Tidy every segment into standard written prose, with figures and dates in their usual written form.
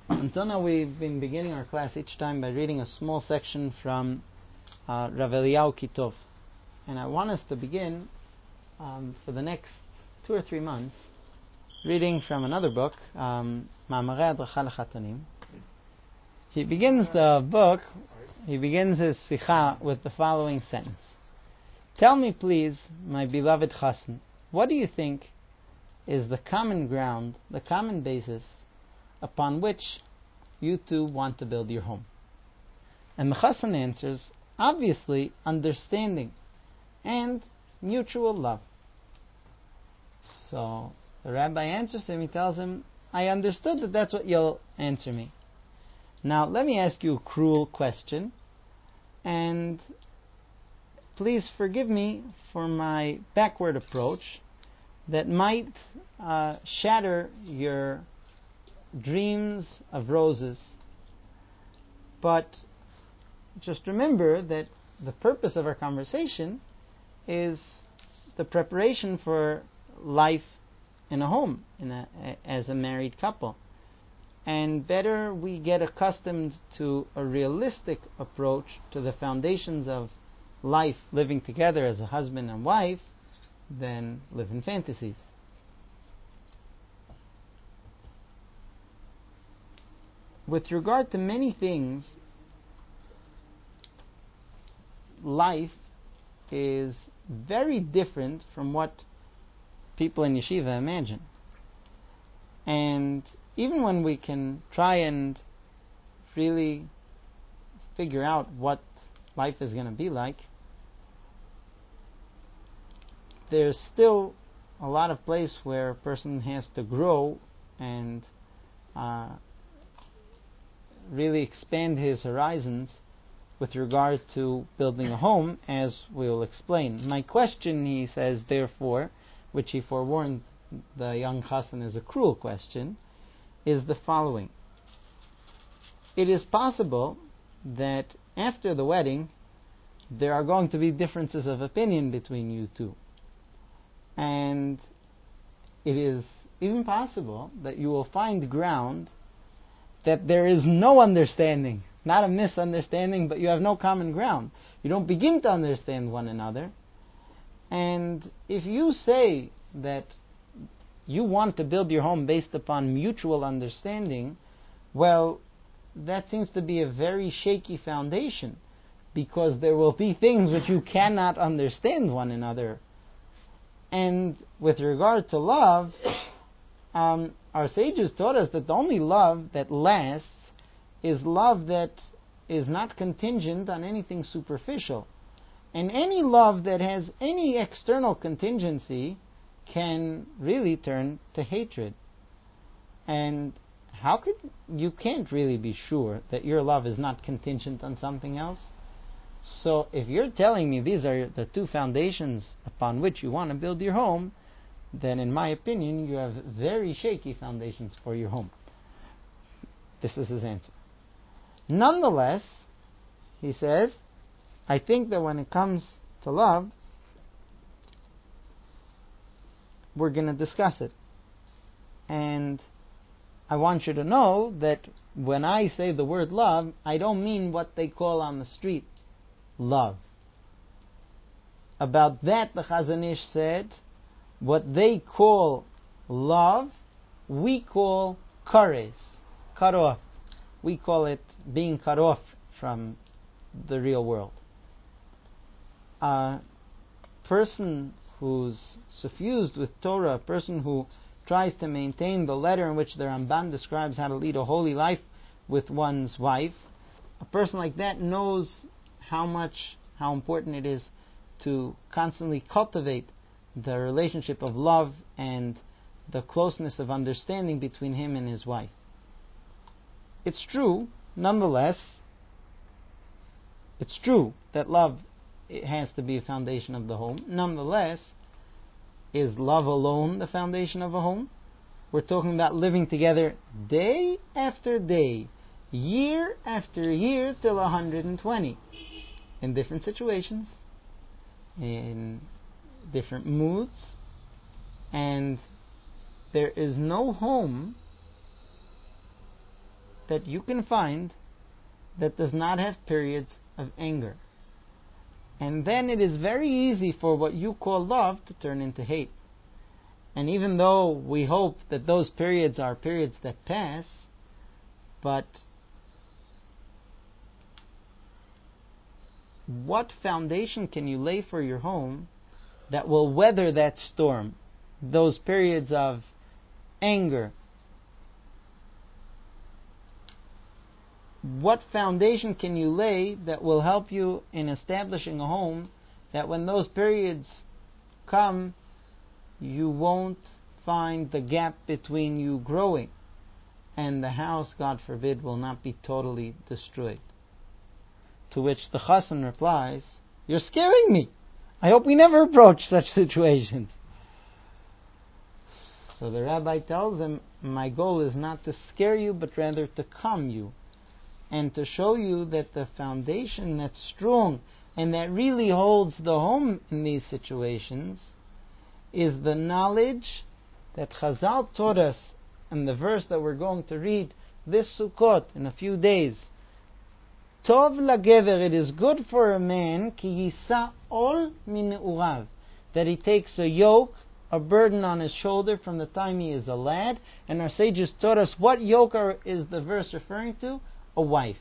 Until now, we've been beginning our class each time by reading a small section from Rav Eliyahu Kitov. And I want us to begin for the next 2 or 3 months reading from another book, Ma'amarei Hadracha L'Chatanim. He begins his Sikha with the following sentence. Tell me please, my beloved Chassan, what do you think is the common ground, the common basis upon which you two want to build your home? And the Chassan answers, obviously, understanding and mutual love. So the rabbi answers him, he tells him, I understood that that's what you'll answer me. Now let me ask you a cruel question, and please forgive me for my backward approach that might shatter your dreams of roses. But just remember that the purpose of our conversation is the preparation for life in a home, as a married couple. And better we get accustomed to a realistic approach to the foundations of life, living together as a husband and wife, than live in fantasies. With regard to many things, life is very different from what people in yeshiva imagine. And even when we can try and really figure out what life is going to be like, there's still a lot of place where a person has to grow and really expand his horizons with regard to building a home, as we will explain. My question, he says, therefore, which he forewarned the young Chassan is a cruel question, is the following. It is possible that after the wedding there are going to be differences of opinion between you two. And it is even possible that you will find ground that there is no understanding, not a misunderstanding, but you have no common ground. You don't begin to understand one another. And if you say that you want to build your home based upon mutual understanding, well, that seems to be a very shaky foundation, because there will be things which you cannot understand one another. And with regard to love, our sages taught us that the only love that lasts is love that is not contingent on anything superficial. And any love that has any external contingency can really turn to hatred. And you can't really be sure that your love is not contingent on something else. So if you're telling me these are the two foundations upon which you want to build your home, then in my opinion you have very shaky foundations for your home. This is his answer. Nonetheless, he says, I think that when it comes to love, we're going to discuss it. And I want you to know that when I say the word love, I don't mean what they call on the street love. About that, the Chazon Ish said, what they call love, we call kares, cut off. We call it being cut off from the real world. A person who's suffused with Torah, a person who tries to maintain the letter in which the Ramban describes how to lead a holy life with one's wife, a person like that knows how important it is to constantly cultivate the relationship of love and the closeness of understanding between him and his wife. It's true, nonetheless, it's true that love, it has to be a foundation of the home. Nonetheless, is love alone the foundation of a home? We're talking about living together day after day, year after year, till 120, in different situations, in different moods, and there is no home that you can find that does not have periods of anger. And then it is very easy for what you call love to turn into hate. And even though we hope that those periods are periods that pass, but what foundation can you lay for your home that will weather that storm, those periods of anger? What foundation can you lay that will help you in establishing a home that when those periods come, you won't find the gap between you growing and the house, God forbid, will not be totally destroyed? To which the chassan replies, "You're scaring me. I hope we never approach such situations." So the rabbi tells him, my goal is not to scare you, but rather to calm you and to show you that the foundation that's strong and that really holds the home in these situations is the knowledge that Chazal taught us in the verse that we're going to read this Sukkot in a few days. Tov lagever, it is good for a man, ki yisa ol min ne'urav, that he takes a yoke, a burden on his shoulder from the time he is a lad. And our sages taught us what yoke is the verse referring to? A wife.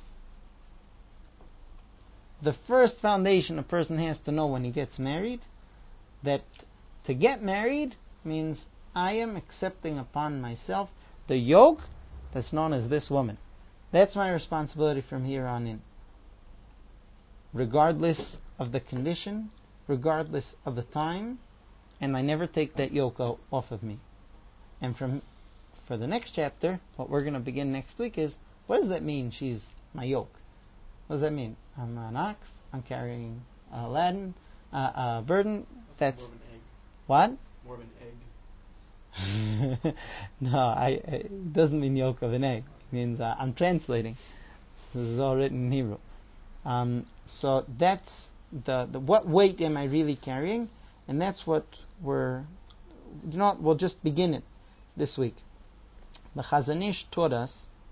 The first foundation a person has to know when he gets married, that to get married means I am accepting upon myself the yoke that's known as this woman. That's my responsibility from here on in. Regardless of the condition, regardless of the time, and I never take that yoke off of me. And for the next chapter, what we're going to begin next week is, what does that mean, she's my yoke? What does that mean? I'm an ox, I'm carrying a burden. That's more of an egg. What? More of an egg. No, it doesn't mean yolk of an egg. It means I'm translating. This is all written in Hebrew. So that's the what weight am I really carrying? And that's what we'll just begin it this week. The Chazon Ish taught us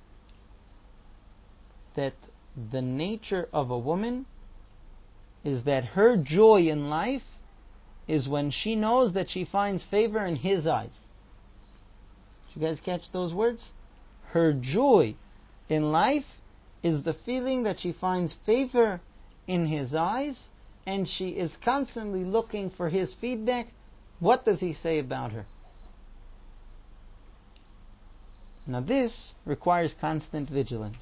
that the nature of a woman is that her joy in life is when she knows that she finds favor in his eyes. Did you guys catch those words? Her joy in life is the feeling that she finds favor in his eyes, and she is constantly looking for his feedback. What does he say about her? Now this requires constant vigilance.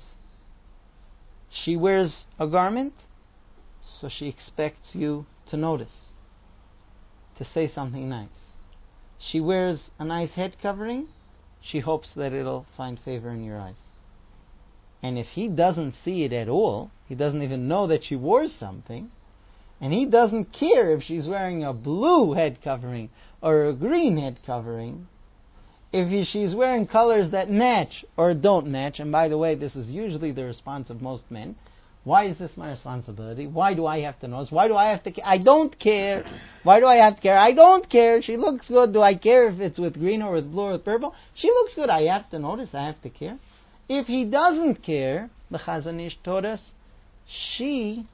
She wears a garment, so she expects you to notice, to say something nice. She wears a nice head covering, she hopes that it'll find favor in your eyes. And if he doesn't see it at all, he doesn't even know that she wore something, and he doesn't care if she's wearing a blue head covering or a green head covering, if she's wearing colors that match or don't match, and by the way, this is usually the response of most men. Why is this my responsibility? Why do I have to know? Why do I have to care? I don't care. Why do I have to care? I don't care. She looks good. Do I care if it's with green or with blue or with purple? She looks good. I have to notice. I have to care. If he doesn't care, the Chazon Ish taught us, she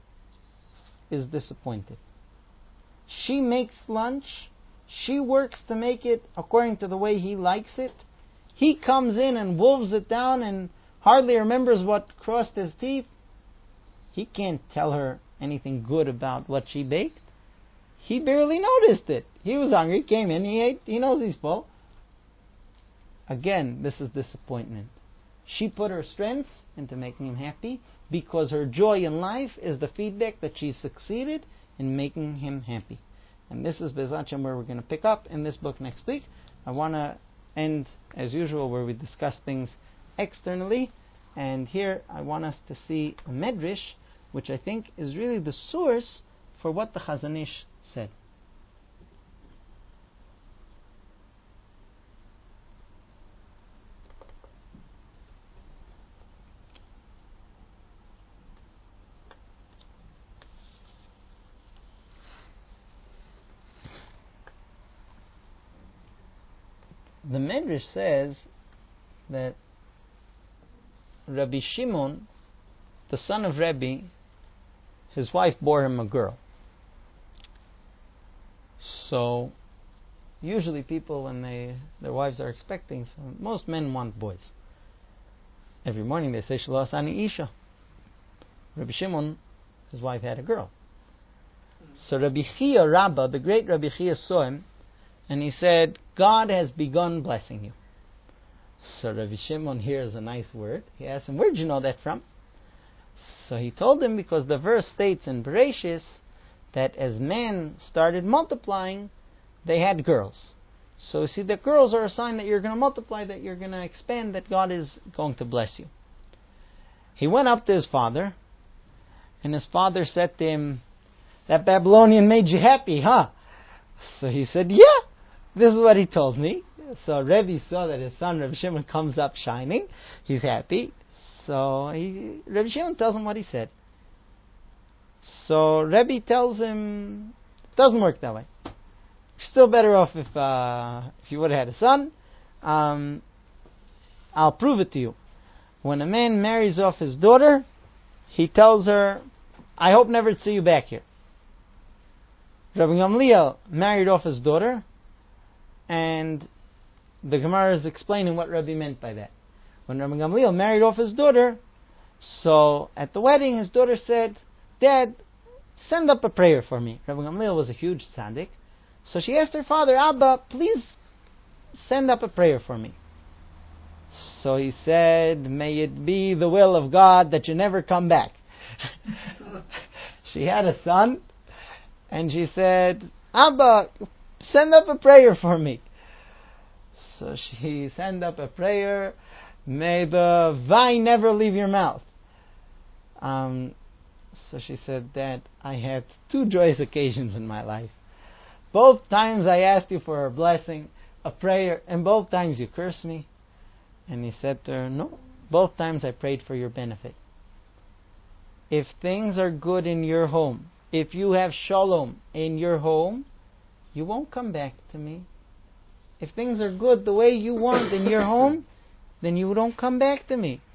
is disappointed. She makes lunch. She works to make it according to the way he likes it. He comes in and wolves it down and hardly remembers what crossed his teeth. He can't tell her anything good about what she baked. He barely noticed it. He was hungry, came in, he ate, he knows he's full. Again, this is disappointment. She put her strengths into making him happy because her joy in life is the feedback that she succeeded in making him happy. And this is Be'ezrat Hashem where we're going to pick up in this book next week. I want to end, as usual, where we discuss things externally. And here I want us to see a medrash, which I think is really the source for what the Chazon Ish said. The Medrash says that Rabbi Shimon, the son of Rebbe, his wife bore him a girl. So usually people, when their wives are expecting, so most men want boys. Every morning they say Shelo Asani Isha. Rabbi Shimon, his wife had a girl. So Rabbi Chia Rabbah, the great Rabbi Chia, saw him, and he said, God has begun blessing you. So Rabbi Shimon hears a nice word. He asked him, where'd you know that from? So he told him, because the verse states in Bereshis that as men started multiplying, they had girls. So you see, the girls are a sign that you're going to multiply, that you're going to expand, that God is going to bless you. He went up to his father, and his father said to him, that Babylonian made you happy, huh? So he said, yeah, this is what he told me. So Rebbe saw that his son, Rabbi Shimon, comes up shining. He's happy. So Rabbi Shimon tells him what he said. So Rebbe tells him, it doesn't work that way. You're still better off if you would have had a son. I'll prove it to you. When a man marries off his daughter, he tells her, I hope never to see you back here. Rabbi Gamliel married off his daughter, and the Gemara is explaining what Rabbi meant by that. When Rabbi Gamliel married off his daughter, so at the wedding his daughter said, Dad, send up a prayer for me. Rabbi Gamliel was a huge tzaddik. So she asked her father, Abba, please send up a prayer for me. So he said, may it be the will of God that you never come back. She had a son, and she said, Abba, send up a prayer for me. So she sent up a prayer, may the vine never leave your mouth. So she said, Dad, I had 2 joyous occasions in my life. Both times I asked you for a blessing, a prayer, and both times you cursed me. And he said to her, no, both times I prayed for your benefit. If things are good in your home, if you have shalom in your home, you won't come back to me. If things are good the way you want in your home, then you don't come back to me.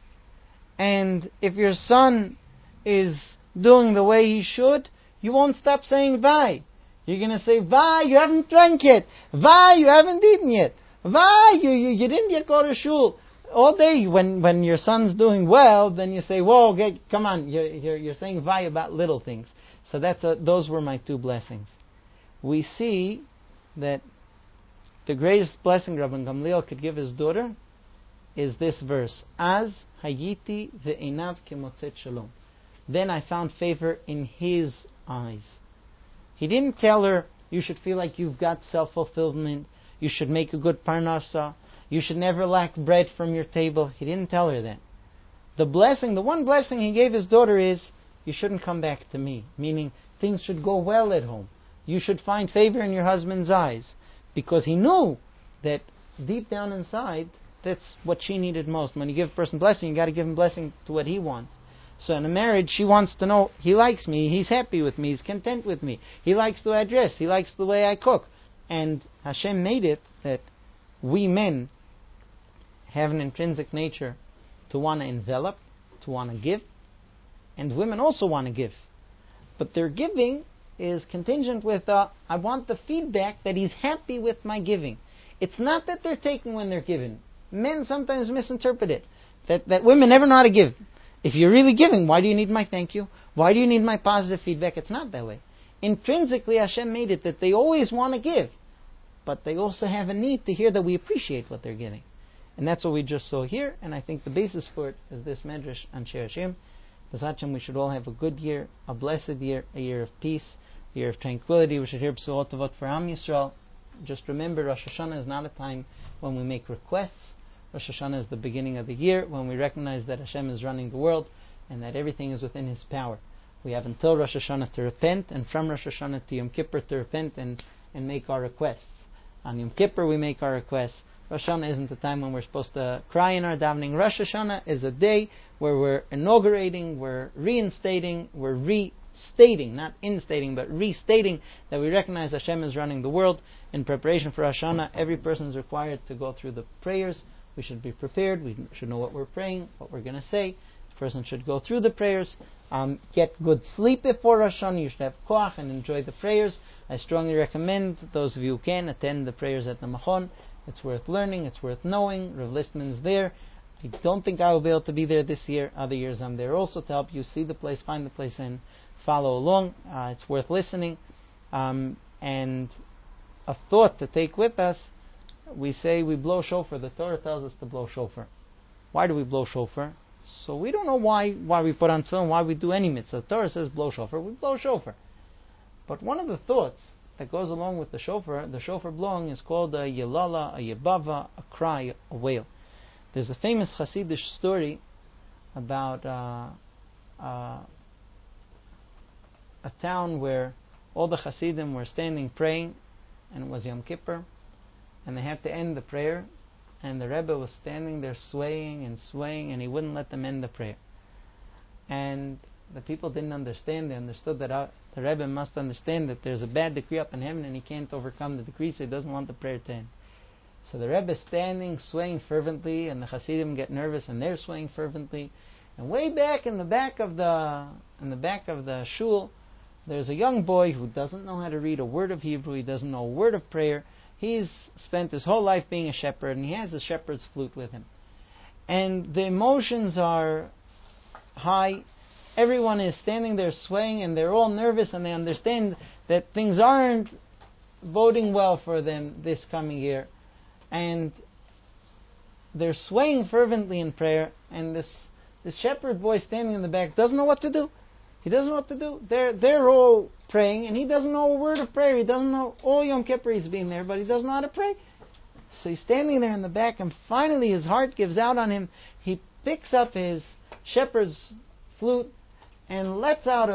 And if your son is doing the way he should, you won't stop saying Vai. You're going to say, Vai, you haven't drank yet. Vai, you haven't eaten yet. Vai, you didn't yet go to shul. All day, when your son's doing well, then you say, whoa, come on, you're saying Vai about little things. So those were my 2 blessings. We see that the greatest blessing Rabbi Gamliel could give his daughter is this verse, Az hayiti ve'einav kemotzet shalom. Then I found favor in his eyes. He didn't tell her, you should feel like you've got self-fulfillment, you should make a good parnasa, you should never lack bread from your table. He didn't tell her that. The one blessing he gave his daughter is, you shouldn't come back to me. Meaning, things should go well at home. You should find favor in your husband's eyes. Because he knew that deep down inside, that's what she needed most. When you give a person blessing, you got to give him blessing to what he wants. So in a marriage, she wants to know, he likes me, he's happy with me, he's content with me, he likes the way I dress, he likes the way I cook. And Hashem made it that we men have an intrinsic nature to want to envelop, to want to give, and women also want to give. But their giving is contingent with, I want the feedback that he's happy with my giving. It's not that they're taking when they're giving. Men sometimes misinterpret it, that women never know how to give. If you're really giving, why do you need my thank you? Why do you need my positive feedback? It's not that way. Intrinsically, Hashem made it that they always want to give, but they also have a need to hear that we appreciate what they're giving. And that's what we just saw here, and I think the basis for it is this Medrash Anshe Hashem. B'ezrat Hashem, we should all have a good year, a blessed year, a year of peace, a year of tranquility. We should hear B'sorot Tovot for Am Yisrael. Just remember, Rosh Hashanah is not a time when we make requests. Rosh Hashanah is the beginning of the year, when we recognize that Hashem is running the world and that everything is within His power. We have until Rosh Hashanah to repent, and from Rosh Hashanah to Yom Kippur to repent and make our requests. On Yom Kippur we make our requests. Rosh Hashanah isn't the time when we're supposed to cry in our davening. Rosh Hashanah is a day where we're inaugurating, we're reinstating, we're restating, not instating, but restating that we recognize Hashem is running the world. In preparation for Rosh Hashanah, every person is required to go through the prayers. We should be prepared. We should know what we're praying, what we're going to say. The person should go through the prayers. Get good sleep before Rosh Hashanah. You should have koach and enjoy the prayers. I strongly recommend those of you who can attend the prayers at the Machon. It's worth learning. It's worth knowing. Rav Listman's there. I don't think I will be able to be there this year. Other years I'm there also to help you see the place, find the place, and follow along. It's worth listening. And a thought to take with us, we say we blow shofar. The Torah tells us to blow shofar. Why do we blow shofar? So we don't know why we put on tefillin, why we do any mitzvah. The Torah says blow shofar, we blow shofar. But one of the thoughts that goes along with the shofar blowing is called a yelala, a yebava, a cry, a wail. There's a famous Hasidic story about a town where all the Hasidim were standing praying, and it was Yom Kippur, and they had to end the prayer, and the Rebbe was standing there swaying, and he wouldn't let them end the prayer. And the people didn't understand. They understood that the Rebbe must understand that there's a bad decree up in heaven, and he can't overcome the decree, so he doesn't want the prayer to end. So the Rebbe is standing, swaying fervently, and the Hasidim get nervous, and they're swaying fervently. And way back in the back of the shul, there's a young boy who doesn't know how to read a word of Hebrew. He doesn't know a word of prayer. He's spent his whole life being a shepherd, and he has a shepherd's flute with him. And the emotions are high. Everyone is standing there swaying, and they're all nervous, and they understand that things aren't boding well for them this coming year. And they're swaying fervently in prayer, and this shepherd boy standing in the back doesn't know what to do. He doesn't know what to do. They're all praying, and he doesn't know a word of prayer. He doesn't know. All Yom Kippur he's been there, but he doesn't know how to pray. So he's standing there in the back, and finally his heart gives out on him. He picks up his shepherd's flute and lets out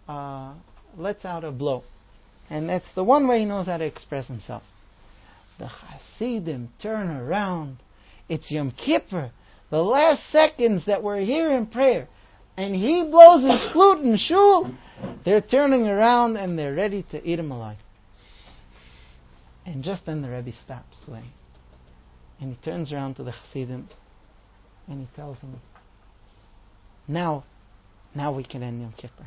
a blow, and that's the one way he knows how to express himself. The Hasidim turn around. It's Yom Kippur, the last seconds that we're here in prayer, and he blows his flute in shul. They're turning around and they're ready to eat him alive. And just then the Rebbe stops swaying, and he turns around to the Hasidim and he tells them, Now we can end Yom Kippur.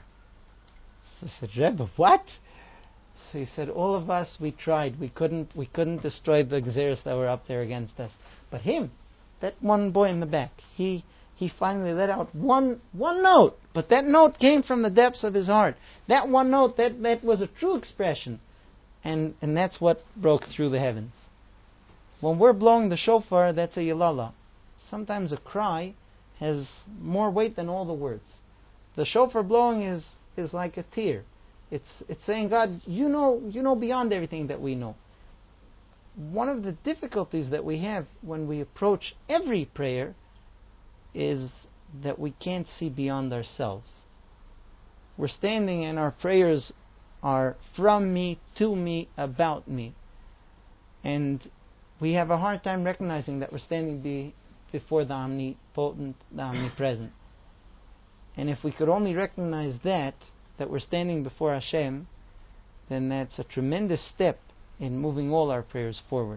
So I said, Rebbe, what? So he said, all of us, we tried. We couldn't destroy the Gzeros that were up there against us. But him, that one boy in the back, he finally let out one note. But that note came from the depths of his heart. That one note, that was a true expression. And that's what broke through the heavens. When we're blowing the shofar, that's a yelala. Sometimes a cry has more weight than all the words. The shofar blowing is like a tear. It's saying, God, you know beyond everything that we know. One of the difficulties that we have when we approach every prayer is that we can't see beyond ourselves. We're standing and our prayers are from me, to me, about me. And we have a hard time recognizing that we're standing before the omnipotent, the omnipresent. And if we could only recognize that we're standing before Hashem, then that's a tremendous step in moving all our prayers forward.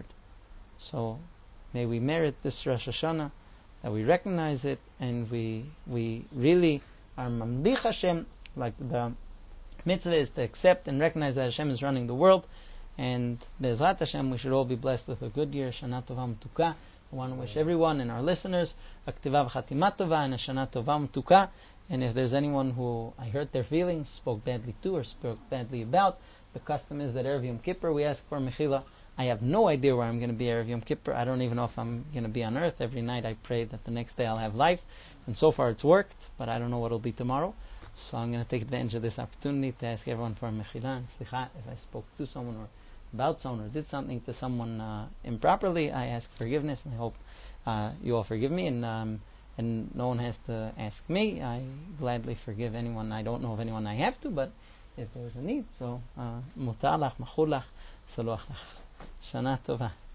So may we merit this Rosh Hashanah, that we recognize it, and we really are mamlich Hashem, like the mitzvah is to accept and recognize that Hashem is running the world. And Be'ezrat Hashem, we should all be blessed with a good year, Shana Tova M'tuka. I want to wish everyone and our listeners a K'tiva V'Chatima Tova and a Shana Tova M'tuka. And if there's anyone who I hurt their feelings, spoke badly to, or spoke badly about, the custom is that Erev Yom Kippur we ask for Mechila. I have no idea where I'm going to be Erev Yom Kippur. I don't even know if I'm going to be on earth. Every night I pray that the next day I'll have life. And so far it's worked, but I don't know what it'll be tomorrow. So I'm going to take advantage of this opportunity to ask everyone for Mechila. Slicha, if I spoke to someone or about someone or did something to someone improperly, I ask forgiveness, and I hope you all forgive me, and no one has to ask me. I gladly forgive anyone. I don't know of anyone I have to, but if there's a need, so mutalach, machulach, saluach lach. Shana tova.